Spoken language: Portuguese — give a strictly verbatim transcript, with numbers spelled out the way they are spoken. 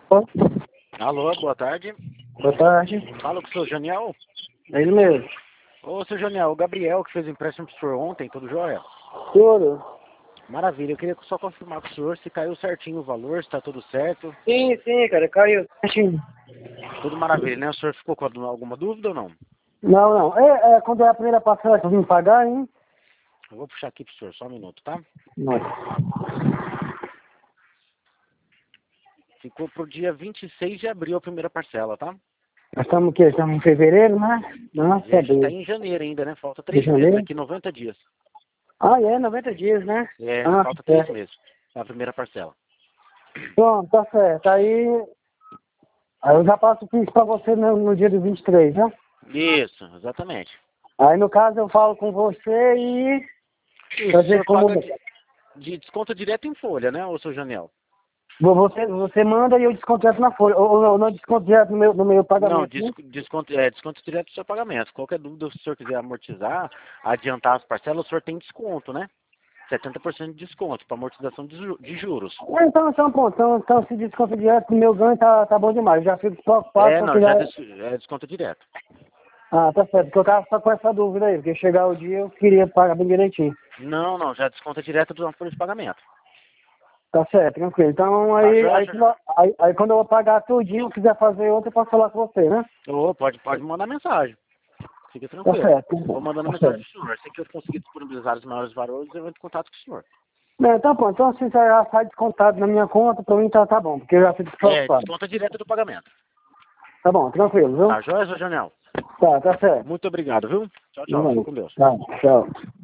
Alô? Alô, boa tarde. Boa tarde. Falo com o seu Janiel. É ele mesmo. Ô, seu Janiel, o Gabriel que fez o empréstimo pro senhor ontem, tudo jóia? Tudo? Maravilha, eu queria só confirmar com o senhor se caiu certinho o valor, se tá tudo certo. Sim, sim, cara, caiu. Tudo maravilha, né? O senhor ficou com alguma dúvida ou não? Não, não. É, é quando é a primeira parcela que eu vim pagar, hein? Eu vou puxar aqui pro senhor, só um minuto, tá? Nossa. Ficou pro dia vinte e seis de abril a primeira parcela, tá? Nós estamos o quê? Estamos em fevereiro, né? Nossa, A gente tá Deus. em janeiro ainda, né? Falta De três meses, janeiro? daqui noventa dias. Ah, é, noventa dias, né? É, Ah, falta é. três meses a primeira parcela. Pronto, tá certo. Aí, aí eu já passo o Pix pra você no, no dia do vinte e três, né? Isso, exatamente. Aí, no caso, eu falo com você e... Isso, o fazer senhor como... paga de, de desconto direto em folha, né, ô seu Janiel? Você, você manda e eu desconto direto na folha. Ou, ou não, não desconto direto no meu, no meu Não, pagamento, né? desco- desconto, é, desconto direto do seu pagamento. Qualquer dúvida, se o senhor quiser amortizar, adiantar as parcelas, o senhor tem desconto, né? setenta por cento de desconto para amortização de, ju- de juros. Ah, Então, então, pronto. Então, então se desconto direto no meu ganho, tá, tá bom demais. Já fico preocupado É, porque não, já... já é des- é desconto direto. Ah, tá certo. Porque eu tava só com essa dúvida aí. Porque chegar o dia eu queria pagar bem direitinho. Não, não, já é desconto direto do folha de pagamento. Tá certo, tranquilo. Então, Tá, aí, aí, Jorge? quando eu- aí, aí quando eu vou pagar tudinho, eu quiser fazer outro, eu posso falar com você, né? Ô, pode, pode mandar mensagem. Fica Tá tranquilo. certo. Vou mandando Tá mensagem certo. pro senhor. Se que eu conseguir disponibilizar os maiores valores, eu entro em contato com o senhor. Não, então, pronto. Então, se você já sai descontado na minha conta, pra mim tá, tá bom. Porque eu já fico É, preocupado. desconto direto do pagamento. Tá bom, tranquilo, viu? Tá, joia, seu Janel? Tá, tá certo. Muito obrigado, viu? Tchau, tchau. Fica Não, com Deus. tá, tchau.